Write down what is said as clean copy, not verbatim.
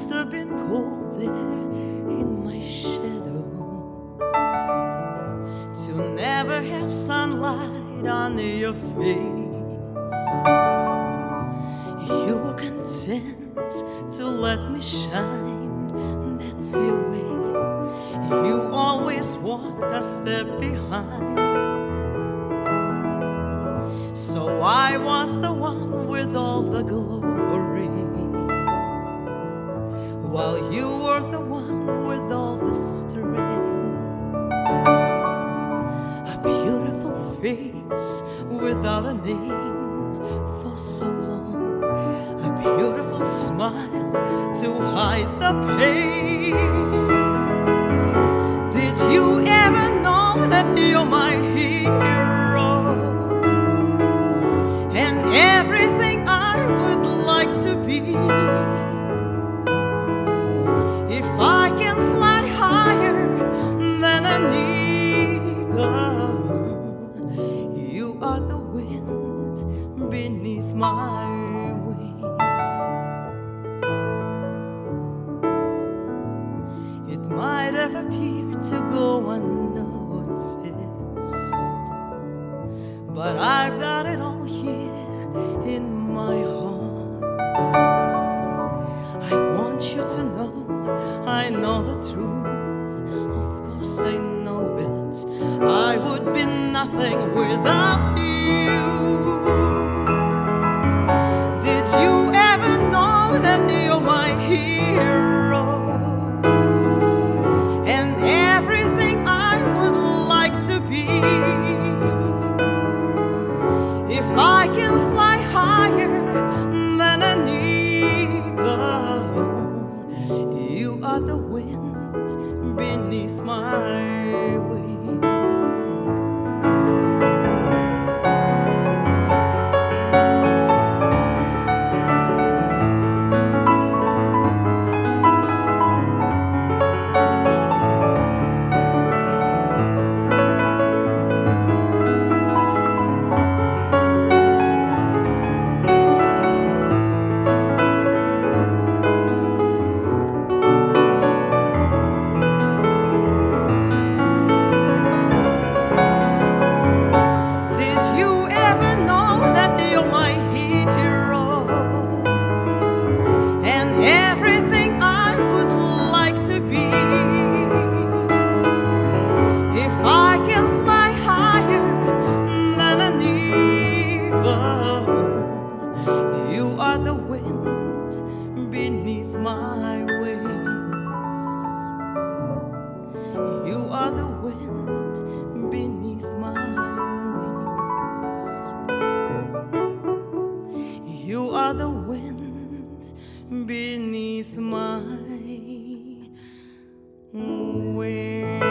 must have been cold there in my shadow, to never have sunlight on your face. You were content to let me shine, that's your way. You always walked a step behind. So I was the one with all the glory, while you were the one with all the strength. A beautiful face without a name for so long, a beautiful smile to hide the pain. Did you ever know that you're my hero, and everything I would like to be? If I can fly higher than an eagle, you are the wind beneath my wings. It might have appeared to go unnoticed, but I've got it all here in my heart. I want you to know I know the truth, of course I know it. I would be nothing without you. Did you ever know that you're my hero, and everything I would like to be? If I can fly higher than an eagle, you are the wind beneath my wings. You are the wind beneath my wings. You are the wind beneath my wings. You are the wind beneath my wings.